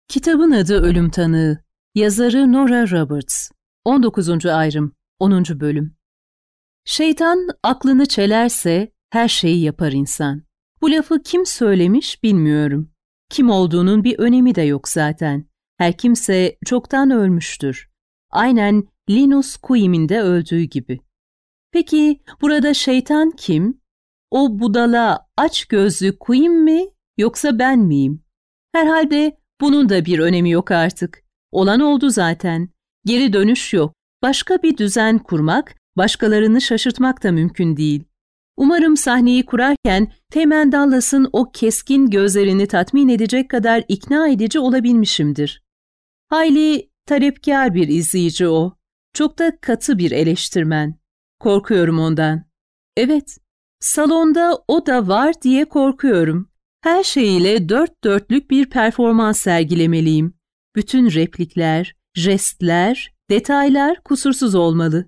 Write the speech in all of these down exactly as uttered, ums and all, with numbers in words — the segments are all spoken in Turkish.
Kitabın adı Ölüm Tanığı. Yazarı Nora Roberts. on dokuzuncu ayrım. onuncu bölüm. Şeytan aklını çelerse her şeyi yapar insan. Bu lafı kim söylemiş bilmiyorum. Kim olduğunun bir önemi de yok zaten. Her kimse çoktan ölmüştür. Aynen Linus Quim'in de öldüğü gibi. Peki burada şeytan kim? O budala aç gözlü Quim mi yoksa ben miyim? Herhalde bunun da bir önemi yok artık. Olan oldu zaten. Geri dönüş yok. Başka bir düzen kurmak, başkalarını şaşırtmak da mümkün değil. Umarım sahneyi kurarken Teğmen Dallas'ın o keskin gözlerini tatmin edecek kadar ikna edici olabilmişimdir. Hayli talepkar bir izleyici o. Çok da katı bir eleştirmen. Korkuyorum ondan. Evet, salonda o da var diye korkuyorum. Her şeyiyle dört dörtlük bir performans sergilemeliyim. Bütün replikler, jestler, detaylar kusursuz olmalı.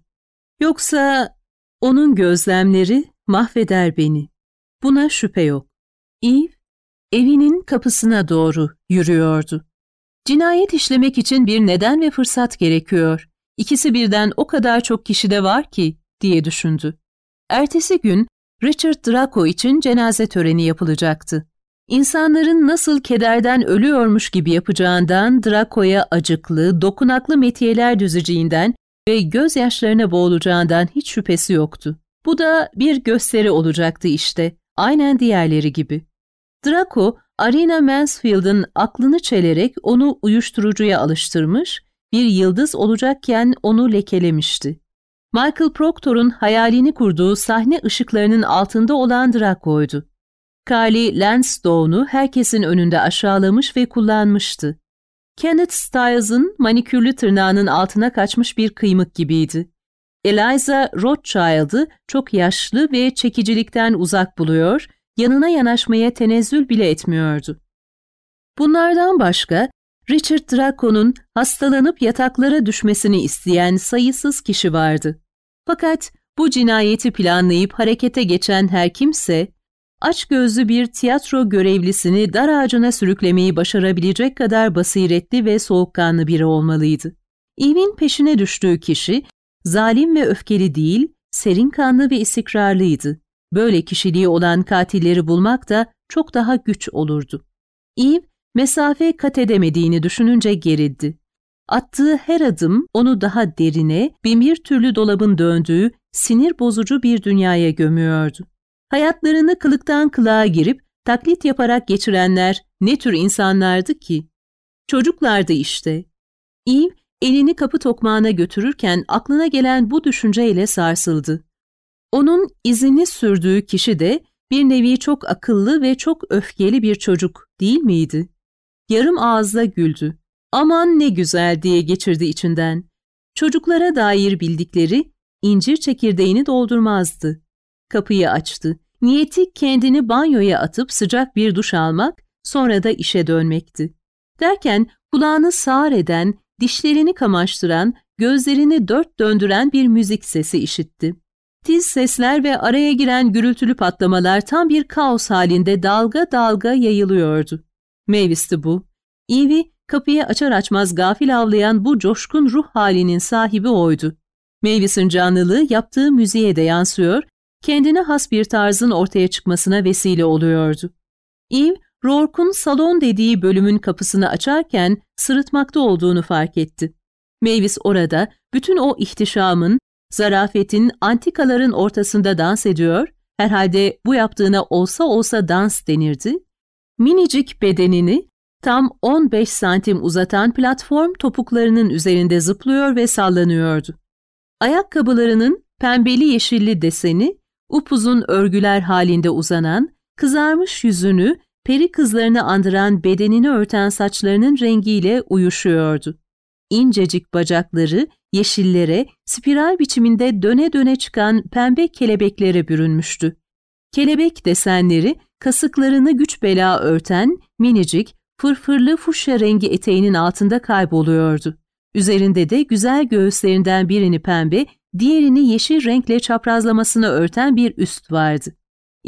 Yoksa onun gözlemleri mahveder beni. Buna şüphe yok. Eve, evinin kapısına doğru yürüyordu. Cinayet işlemek için bir neden ve fırsat gerekiyor. İkisi birden o kadar çok kişide var ki, diye düşündü. Ertesi gün Richard Draco için cenaze töreni yapılacaktı. İnsanların nasıl kederden ölüyormuş gibi yapacağından, Draco'ya acıklı, dokunaklı metiyeler düzeceğinden ve gözyaşlarına boğulacağından hiç şüphesi yoktu. Bu da bir gösteri olacaktı işte, aynen diğerleri gibi. Draco, Arena Mansfield'ın aklını çelerek onu uyuşturucuya alıştırmış, bir yıldız olacakken onu lekelemişti. Michael Proctor'un hayalini kurduğu sahne ışıklarının altında olan Draco'ydu. Carly Lansdowne'u herkesin önünde aşağılamış ve kullanmıştı. Kenneth Stiles'ın manikürlü tırnağının altına kaçmış bir kıymık gibiydi. Eliza Rothschild'ı çok yaşlı ve çekicilikten uzak buluyor, yanına yanaşmaya tenezzül bile etmiyordu. Bunlardan başka, Richard Draco'nun hastalanıp yataklara düşmesini isteyen sayısız kişi vardı. Fakat bu cinayeti planlayıp harekete geçen her kimse, açgözlü bir tiyatro görevlisini dar ağacına sürüklemeyi başarabilecek kadar basiretli ve soğukkanlı biri olmalıydı. Eve'in peşine düştüğü kişi, zalim ve öfkeli değil, serinkanlı ve istikrarlıydı. Böyle kişiliği olan katilleri bulmak da çok daha güç olurdu. Eve, mesafe kat edemediğini düşününce gerildi. Attığı her adım onu daha derine, bin bir türlü dolabın döndüğü, sinir bozucu bir dünyaya gömüyordu. Hayatlarını kılıktan kılığa girip taklit yaparak geçirenler ne tür insanlardı ki? Çocuklardı işte. Eve elini kapı tokmağına götürürken aklına gelen bu düşünceyle sarsıldı. Onun izini sürdüğü kişi de bir nevi çok akıllı ve çok öfkeli bir çocuk değil miydi? Yarım ağızla güldü. Aman ne güzel diye geçirdi içinden. Çocuklara dair bildikleri incir çekirdeğini doldurmazdı. Kapıyı açtı. Niyeti kendini banyoya atıp sıcak bir duş almak, sonra da işe dönmekti. Derken kulağını sağır eden, dişlerini kamaştıran, gözlerini dört döndüren bir müzik sesi işitti. Tiz sesler ve araya giren gürültülü patlamalar tam bir kaos halinde dalga dalga yayılıyordu. Mavis'ti bu. Eve kapıyı açar açmaz gafil avlayan bu coşkun ruh halinin sahibi oydu. Mavis'in canlılığı yaptığı müziğe de yansıyor, kendine has bir tarzın ortaya çıkmasına vesile oluyordu. Eve, Rourke'un salon dediği bölümün kapısını açarken sırıtmakta olduğunu fark etti. Mavis orada bütün o ihtişamın, zarafetin, antikaların ortasında dans ediyor, herhalde bu yaptığına olsa olsa dans denirdi. Minicik bedenini tam on beş santim uzatan platform topuklarının üzerinde zıplıyor ve sallanıyordu. Ayakkabılarının pembeli yeşilli deseni, upuzun örgüler halinde uzanan, kızarmış yüzünü, peri kızlarını andıran bedenini örten saçlarının rengiyle uyuşuyordu. İncecik bacakları yeşillere, spiral biçiminde döne döne çıkan pembe kelebeklere bürünmüştü. Kelebek desenleri, kasıklarını güç bela örten minicik, fırfırlı fuşya rengi eteğinin altında kayboluyordu. Üzerinde de güzel göğüslerinden birini pembe, diğerini yeşil renkle çaprazlamasını örten bir üst vardı. Eve,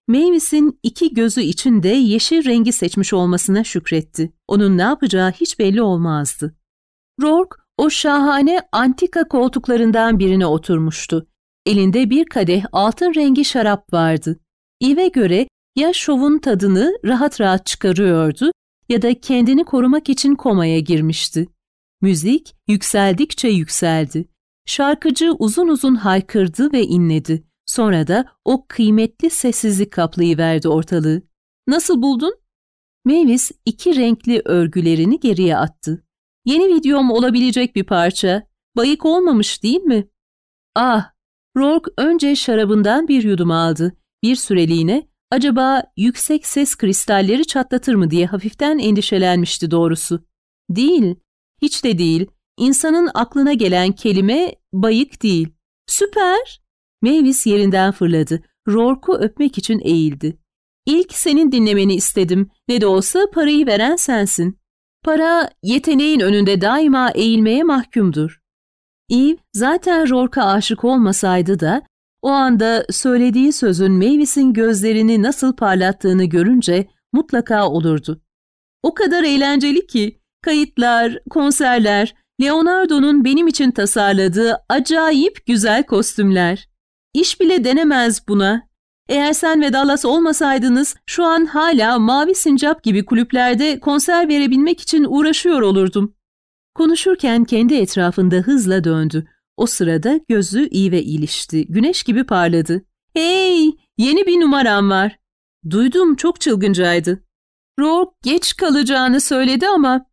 Mavis'in iki gözü için de yeşil rengi seçmiş olmasına şükretti. Onun ne yapacağı hiç belli olmazdı. Rourke o şahane antika koltuklarından birine oturmuştu. Elinde bir kadeh altın rengi şarap vardı. Eve'e göre ya şovun tadını rahat rahat çıkarıyordu ya da kendini korumak için komaya girmişti. Müzik yükseldikçe yükseldi. Şarkıcı uzun uzun haykırdı ve inledi. Sonra da o kıymetli sessizlik kaplayıverdi ortalığı. Nasıl buldun? Mavis iki renkli örgülerini geriye attı. Yeni videom olabilecek bir parça. Bayık olmamış değil mi? Ah! Rourke önce şarabından bir yudum aldı. Bir süreliğine acaba yüksek ses kristalleri çatlatır mı diye hafiften endişelenmişti doğrusu. Değil, hiç de değil. İnsanın aklına gelen kelime bayık değil. Süper! Mavis yerinden fırladı. Rourke'u öpmek için eğildi. İlk senin dinlemeni istedim. Ne de olsa parayı veren sensin. Para, yeteneğin önünde daima eğilmeye mahkumdur. Eve zaten Rourke'a aşık olmasaydı da o anda söylediği sözün Mavis'in gözlerini nasıl parlattığını görünce mutlaka olurdu. O kadar eğlenceli ki kayıtlar, konserler, Leonardo'nun benim için tasarladığı acayip güzel kostümler. İş bile denemez buna. Eğer sen ve Dallas olmasaydınız şu an hala Mavi Sincap gibi kulüplerde konser verebilmek için uğraşıyor olurdum. Konuşurken kendi etrafında hızla döndü. O sırada gözü Eve'e ilişti. Güneş gibi parladı. Hey, yeni bir numaram var. Duydum, çok çılgıncaydı. Rourke geç kalacağını söyledi ama...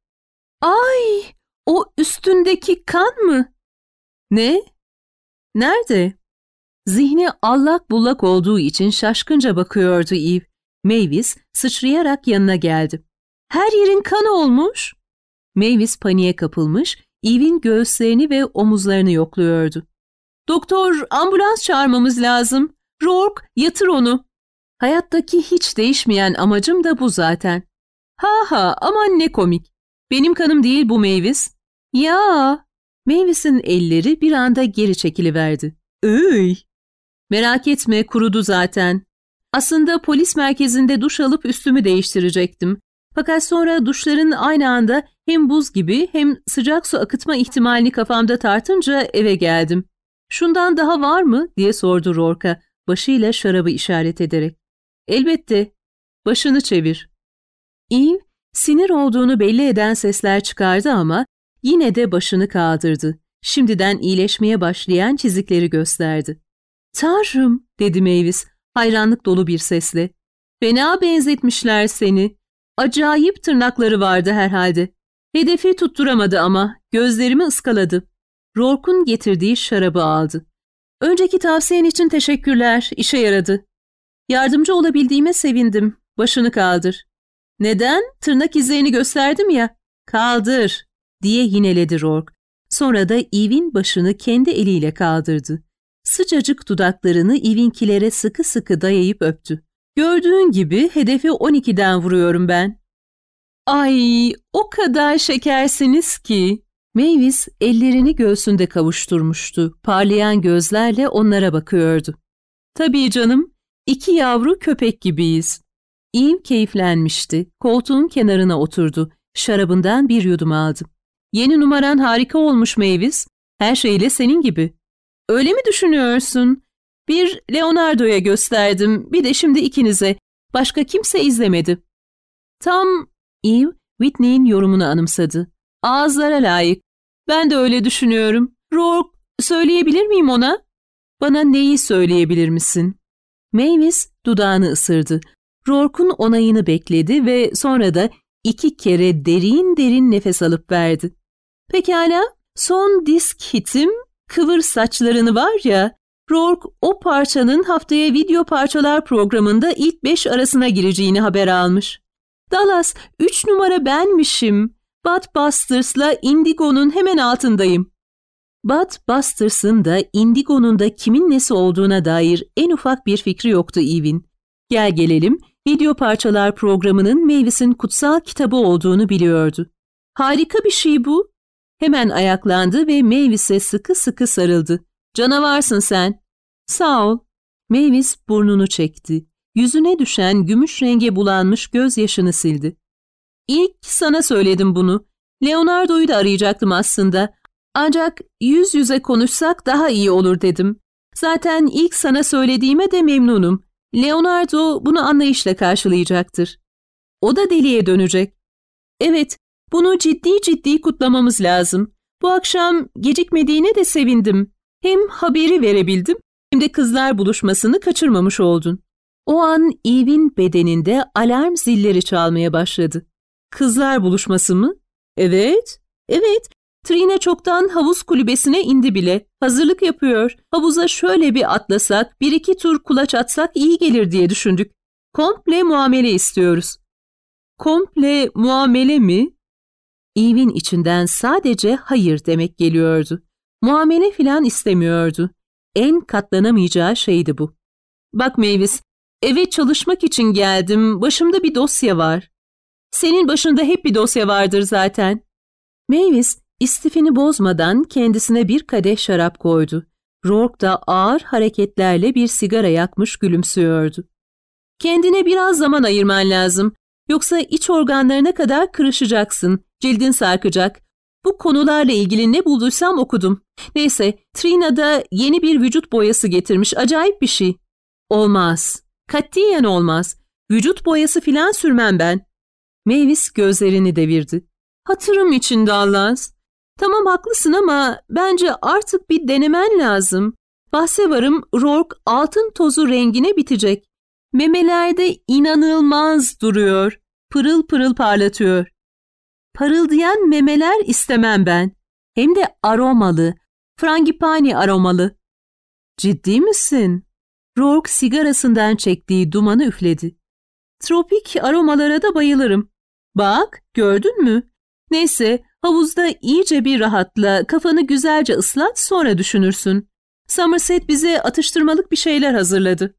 Ay, o üstündeki kan mı? Ne? Nerede? Zihni allak bullak olduğu için şaşkınca bakıyordu Eve. Mavis sıçrayarak yanına geldi. Her yerin kan olmuş. Mavis paniğe kapılmış, Eve'in göğüslerini ve omuzlarını yokluyordu. Doktor, ambulans çağırmamız lazım. Rourke, yatır onu. Hayattaki hiç değişmeyen amacım da bu zaten. Ha ha, aman ne komik. Benim kanım değil bu Mavis. Ya, Mavis'in elleri bir anda geri çekiliverdi. Öy. Merak etme, kurudu zaten. Aslında polis merkezinde duş alıp üstümü değiştirecektim. Fakat sonra duşların aynı anda hem buz gibi hem sıcak su akıtma ihtimalini kafamda tartınca eve geldim. Şundan daha var mı diye sordu Rourke'a başıyla şarabı işaret ederek. Elbette. Başını çevir. Eve sinir olduğunu belli eden sesler çıkardı ama yine de başını kaldırdı. Şimdiden iyileşmeye başlayan çizikleri gösterdi. Tanrım, dedi Mavis hayranlık dolu bir sesle. Fena benzetmişler seni. Acayip tırnakları vardı herhalde. Hedefi tutturamadı ama gözlerimi ıskaladı. Rourke'un getirdiği şarabı aldı. Önceki tavsiyen için teşekkürler, işe yaradı. Yardımcı olabildiğime sevindim. Başını kaldır. Neden? Tırnak izlerini gösterdim ya. Kaldır, diye yineledi Rourke. Sonra da Eve'in başını kendi eliyle kaldırdı. Sıcacık dudaklarını Eve'inkilere sıkı sıkı dayayıp öptü. Gördüğün gibi hedefi on ikiden vuruyorum ben. Ay, o kadar şekersiniz ki. Mavis ellerini göğsünde kavuşturmuştu. Parlayan gözlerle onlara bakıyordu. Tabii canım, iki yavru köpek gibiyiz. Eve keyiflenmişti. Koltuğun kenarına oturdu. Şarabından bir yudum aldı. Yeni numaran harika olmuş Mavis. Her şeyle senin gibi. Öyle mi düşünüyorsun? Bir Leonardo'ya gösterdim, bir de şimdi ikinize. Başka kimse izlemedi. Tam Eve, Whitney'in yorumunu anımsadı. Ağızlara layık. Ben de öyle düşünüyorum. Rourke, söyleyebilir miyim ona? Bana neyi söyleyebilir misin? Mavis dudağını ısırdı. Rourke'un onayını bekledi ve sonra da iki kere derin derin nefes alıp verdi. Pekala, son disk hitim Kıvır Saçlarını var ya, Rourke o parçanın haftaya video parçalar programında ilk beş arasına gireceğini haber almış. Dallas, üç numara benmişim. Bud Busters'la Indigo'nun hemen altındayım. Bud Busters'ın da Indigo'nun da kimin nesi olduğuna dair en ufak bir fikri yoktu Eve'in. Gel gelelim, video parçalar programının Mavis'in kutsal kitabı olduğunu biliyordu. Harika bir şey bu. Hemen ayaklandı ve Mavis'e sıkı sıkı sarıldı. Canavarsın sen. Sağ ol. Mavis burnunu çekti. yüzüne düşen gümüş renge bulanmış gözyaşını sildi. İlk sana söyledim bunu. Leonardo'yu da arayacaktım aslında. Ancak yüz yüze konuşsak daha iyi olur dedim. Zaten ilk sana söylediğime de memnunum. Leonardo bunu anlayışla karşılayacaktır. O da deliye dönecek. Evet, bunu ciddi ciddi kutlamamız lazım. Bu akşam gecikmediğine de sevindim. Hem haberi verebildim hem de kızlar buluşmasını kaçırmamış oldun. O an Eve'in bedeninde alarm zilleri çalmaya başladı. Kızlar buluşması mı? Evet, evet. Trina çoktan havuz kulübesine indi bile. Hazırlık yapıyor. Havuza şöyle bir atlasak, bir iki tur kulaç atsak iyi gelir diye düşündük. Komple muamele istiyoruz. Komple muamele mi? Eve'in içinden sadece hayır demek geliyordu. Muamele filan istemiyordu. En katlanamayacağı şeydi bu. Bak Mavis, eve çalışmak için geldim. Başımda bir dosya var. Senin başında hep bir dosya vardır zaten. Mavis istifini bozmadan kendisine bir kadeh şarap koydu. Rourke da ağır hareketlerle bir sigara yakmış gülümsüyordu. Kendine biraz zaman ayırman lazım. Yoksa iç organlarına kadar kırışacaksın. Cildin sarkacak. Bu konularla ilgili ne bulduysam okudum. Neyse, Trina da yeni bir vücut boyası getirmiş. Acayip bir şey. Olmaz. Katiyen olmaz. Vücut boyası filan sürmem ben. Mavis gözlerini devirdi. Hatırım için Dallas. Tamam haklısın ama bence artık bir denemen lazım. Bahse varım Rourke altın tozu rengine bitecek. Memelerde inanılmaz duruyor. Pırıl pırıl parlatıyor. Parıldayan memeler istemem ben. Hem de aromalı. Frangipani aromalı. Ciddi misin? Rourke sigarasından çektiği dumanı üfledi. Tropik aromalara da bayılırım. Bak, gördün mü? Neyse, havuzda iyice bir rahatla, kafanı güzelce ıslat, sonra düşünürsün. Somerset bize atıştırmalık bir şeyler hazırladı.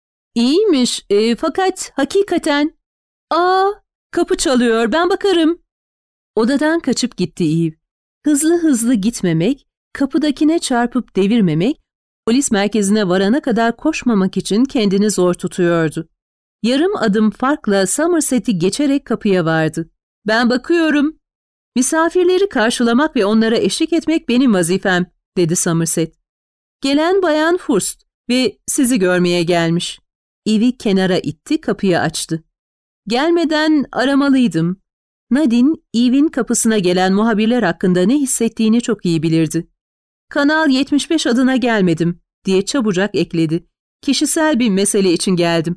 İyiymiş, e, fakat hakikaten... Aa, kapı çalıyor, ben bakarım. Odadan kaçıp gitti Eve. Hızlı hızlı gitmemek, kapıdakine çarpıp devirmemek, polis merkezine varana kadar koşmamak için kendini zor tutuyordu. Yarım adım farkla Somerset'i geçerek kapıya vardı. Ben bakıyorum. Misafirleri karşılamak ve onlara eşlik etmek benim vazifem, dedi Somerset. Gelen Bayan Hurst ve sizi görmeye gelmiş. Eve'i kenara itti, kapıyı açtı. Gelmeden aramalıydım. Nadine, Eve'in kapısına gelen muhabirler hakkında ne hissettiğini çok iyi bilirdi. Kanal yetmiş beş adına gelmedim, diye çabucak ekledi. Kişisel bir mesele için geldim.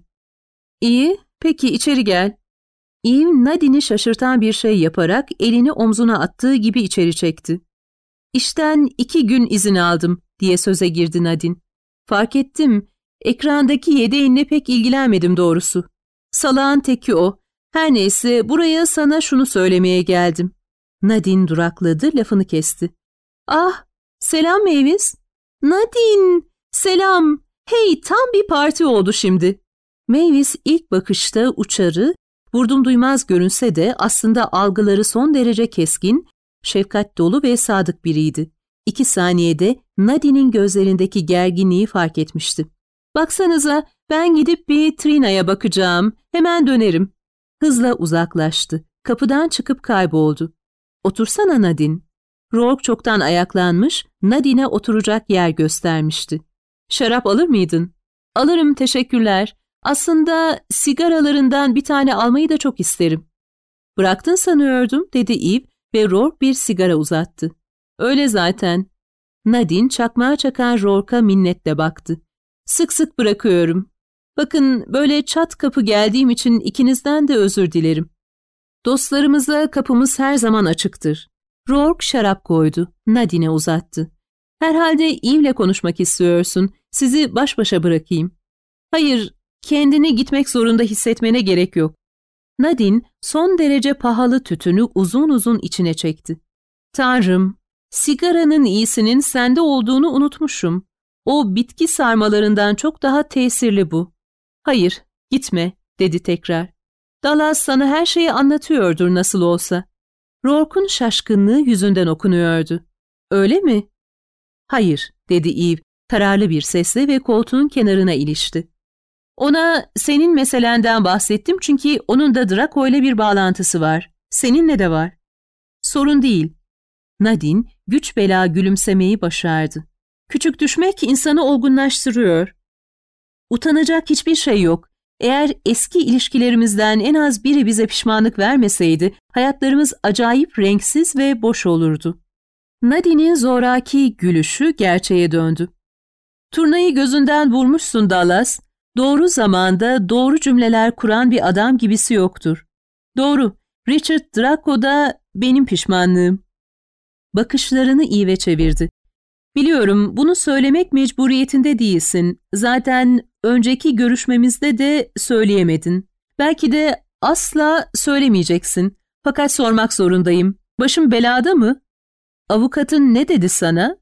İyi, peki içeri gel. Eve, Nadine'i şaşırtan bir şey yaparak elini omzuna attığı gibi içeri çekti. İşten iki gün izin aldım, diye söze girdi Nadine. Fark ettim, ekrandaki yedeğinle pek ilgilenmedim doğrusu. Salağın teki o. Her neyse, buraya sana şunu söylemeye geldim. Nadine durakladı, lafını kesti. Ah, selam Mavis. Nadine, selam. Hey, tam bir parti oldu şimdi. Mavis ilk bakışta uçarı, vurdum duymaz görünse de aslında algıları son derece keskin, şefkat dolu ve sadık biriydi. İki saniyede Nadine'in gözlerindeki gerginliği fark etmişti. Baksanıza, ben gidip bir Trina'ya bakacağım, hemen dönerim. Hızla uzaklaştı, kapıdan çıkıp kayboldu. Otursana Nadine. Rourke çoktan ayaklanmış, Nadine'e oturacak yer göstermişti. Şarap alır mıydın? Alırım, teşekkürler. Aslında sigaralarından bir tane almayı da çok isterim. Bıraktın sanıyordum, dedi Eve ve Rourke bir sigara uzattı. Öyle zaten. Nadine çakmağa çakan Rourke'a minnetle baktı. Sık sık bırakıyorum. Bakın, böyle çat kapı geldiğim için ikinizden de özür dilerim. Dostlarımıza kapımız her zaman açıktır. Rourke şarap koydu, Nadine'e uzattı. Herhalde Eve'le konuşmak istiyorsun, sizi baş başa bırakayım. Hayır, kendini gitmek zorunda hissetmene gerek yok. Nadine son derece pahalı tütünü uzun uzun içine çekti. Tanrım, sigaranın iyisinin sende olduğunu unutmuşum. O bitki sarmalarından çok daha tesirli bu. Hayır, gitme, dedi tekrar. Dallas sana her şeyi anlatıyordur nasıl olsa. Rourke'un şaşkınlığı yüzünden okunuyordu. Öyle mi? Hayır, dedi Eve, kararlı bir sesle ve koltuğun kenarına ilişti. Ona senin meselenden bahsettim çünkü onun da Draco ile bir bağlantısı var. Seninle de var. Sorun değil. Nadine güç bela gülümsemeyi başardı. Küçük düşmek insanı olgunlaştırıyor. Utanacak hiçbir şey yok. Eğer eski ilişkilerimizden en az biri bize pişmanlık vermeseydi, hayatlarımız acayip renksiz ve boş olurdu. Nadine'in zoraki gülüşü gerçeğe döndü. Turnayı gözünden vurmuşsun Dallas. Doğru zamanda doğru cümleler kuran bir adam gibisi yoktur. Doğru, Richard Draco da benim pişmanlığım. Bakışlarını iyice çevirdi. Biliyorum, bunu söylemek mecburiyetinde değilsin. Zaten önceki görüşmemizde de söyleyemedin. Belki de asla söylemeyeceksin. Fakat sormak zorundayım. Başım belada mı? Avukatın ne dedi sana?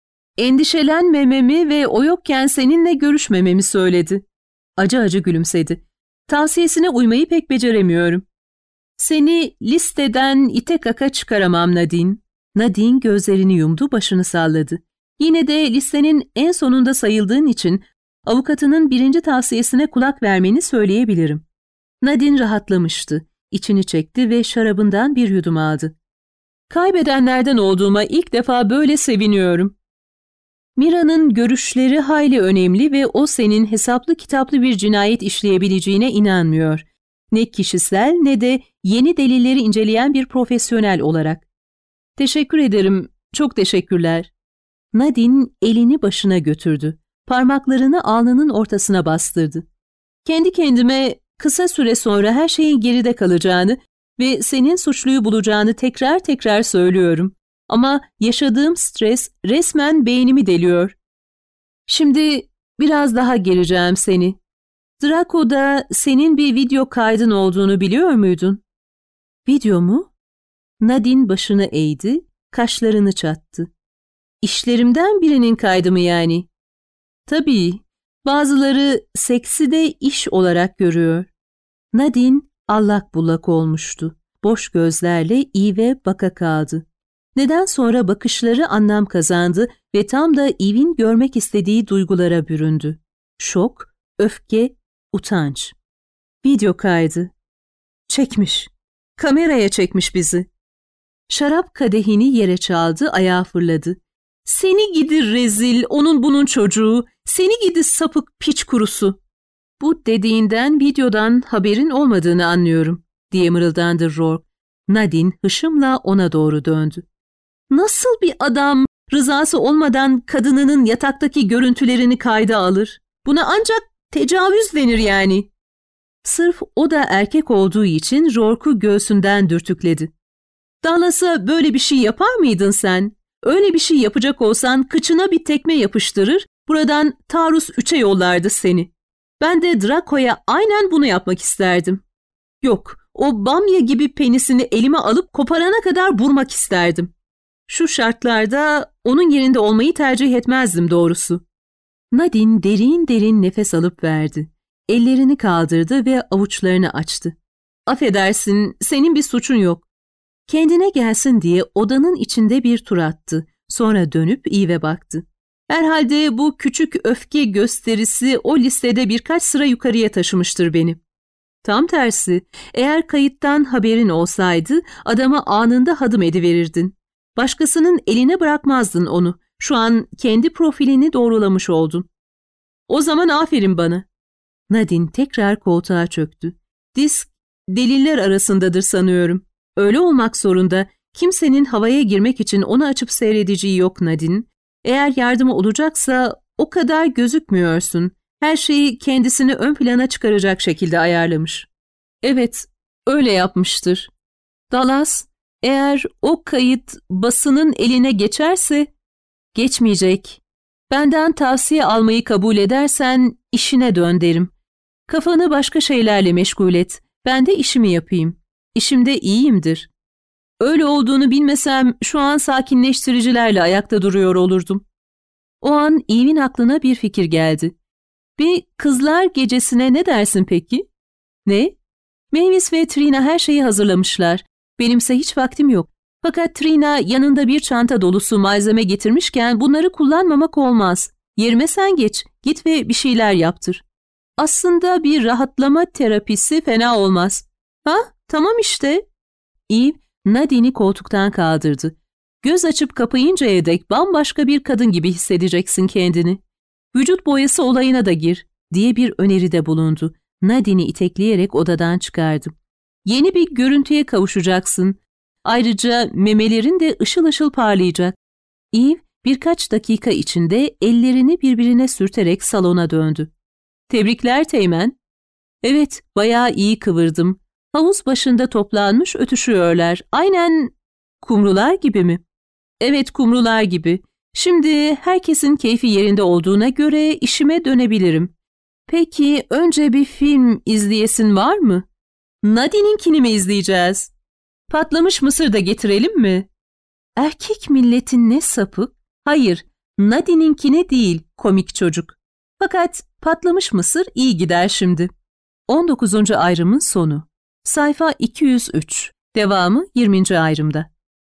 Endişelenmememi ve o yokken seninle görüşmememi söyledi. Acı acı gülümsedi. Tavsiyesine uymayı pek beceremiyorum. Seni listeden ite kaka çıkaramam Nadine. Nadine gözlerini yumdu, başını salladı. Yine de listenin en sonunda sayıldığın için avukatının birinci tavsiyesine kulak vermeni söyleyebilirim. Nadine rahatlamıştı. İçini çekti ve şarabından bir yudum aldı. Kaybedenlerden olduğuma ilk defa böyle seviniyorum. Mira'nın görüşleri hayli önemli ve o senin hesaplı kitaplı bir cinayet işleyebileceğine inanmıyor. Ne kişisel ne de yeni delilleri inceleyen bir profesyonel olarak. Teşekkür ederim, çok teşekkürler. Nadine elini başına götürdü. Parmaklarını alnının ortasına bastırdı. Kendi kendime kısa süre sonra her şeyin geride kalacağını ve senin suçluyu bulacağını tekrar tekrar söylüyorum. Ama yaşadığım stres resmen beynimi deliyor. Şimdi biraz daha gereceğim seni. Draco'da senin bir video kaydın olduğunu biliyor muydun? Video mu? Nadine başını eğdi, kaşlarını çattı. İşlerimden birinin kaydı mı yani? Tabii, bazıları seksi de iş olarak görüyor. Nadine allak bullak olmuştu. Boş gözlerle Eve'e baka kaldı. Neden sonra bakışları anlam kazandı ve tam da Eve'in görmek istediği duygulara büründü. Şok, öfke, utanç. Video kaydı. Çekmiş. Kameraya çekmiş bizi. Şarap kadehini yere çaldı, ayağa fırladı. Seni gidi rezil, onun bunun çocuğu, seni gidi sapık piç kurusu. Bu dediğinden videodan haberin olmadığını anlıyorum, diye mırıldandı Rourke. Nadine hışımla ona doğru döndü. Nasıl bir adam rızası olmadan kadınının yataktaki görüntülerini kayda alır? Buna ancak tecavüz denir yani. Sırf o da erkek olduğu için Rourke'u göğsünden dürtükledi. Dallas'a böyle bir şey yapar mıydın sen? Öyle bir şey yapacak olsan kıçına bir tekme yapıştırır, buradan taarruz üçe yollardı seni. Ben de Draco'ya aynen bunu yapmak isterdim. Yok, o bamya gibi penisini elime alıp koparana kadar vurmak isterdim. Şu şartlarda onun yerinde olmayı tercih etmezdim doğrusu. Nadine derin derin nefes alıp verdi. Ellerini kaldırdı ve avuçlarını açtı. Affedersin, senin bir suçun yok. Kendine gelsin diye odanın içinde bir tur attı. Sonra dönüp Eve'e baktı. Herhalde bu küçük öfke gösterisi o listede birkaç sıra yukarıya taşımıştır beni. Tam tersi, eğer kayıttan haberin olsaydı adama anında hadım ediverirdin. Başkasının eline bırakmazdın onu. Şu an kendi profilini doğrulamış oldun. O zaman aferin bana. Nadine tekrar koltuğa çöktü. Disk deliller arasındadır sanıyorum. Öyle olmak zorunda. Kimsenin havaya girmek için onu açıp seyredeceği yok Nadine. Eğer yardımı olacaksa o kadar gözükmüyorsun. Her şeyi kendisini ön plana çıkaracak şekilde ayarlamış. Evet, öyle yapmıştır. Dallas, eğer o kayıt basının eline geçerse, geçmeyecek. Benden tavsiye almayı kabul edersen işine dön derim. Kafanı başka şeylerle meşgul et. Ben de işimi yapayım. İşimde iyiyimdir. Öyle olduğunu bilmesem şu an sakinleştiricilerle ayakta duruyor olurdum. O an Eve'in aklına bir fikir geldi. Bir kızlar gecesine ne dersin peki? Ne? Mavis ve Trina her şeyi hazırlamışlar. Benimse hiç vaktim yok. Fakat Trina yanında bir çanta dolusu malzeme getirmişken bunları kullanmamak olmaz. Yerime sen geç, git ve bir şeyler yaptır. Aslında bir rahatlama terapisi fena olmaz. Ha, tamam işte. Eve, Nadine'i koltuktan kaldırdı. Göz açıp kapayıncaya dek bambaşka bir kadın gibi hissedeceksin kendini. Vücut boyası olayına da gir, diye bir öneride bulundu. Nadine'i itekleyerek odadan çıkardı. Yeni bir görüntüye kavuşacaksın. Ayrıca memelerin de ışıl ışıl parlayacak. Eve birkaç dakika içinde ellerini birbirine sürterek salona döndü. Tebrikler Teğmen. Evet, bayağı iyi kıvırdım. Havuz başında toplanmış ötüşüyorlar. Aynen kumrular gibi mi? Evet, kumrular gibi. Şimdi herkesin keyfi yerinde olduğuna göre işime dönebilirim. Peki önce bir film izleyesin var mı? Nadine'inkini mi izleyeceğiz? Patlamış mısır da getirelim mi? Erkek milletin ne sapık? Hayır, Nadine'inkini değil, komik çocuk. Fakat patlamış mısır iyi gider şimdi. on dokuzuncu ayrımın sonu. Sayfa iki yüz üç. Devamı yirminci ayrımda.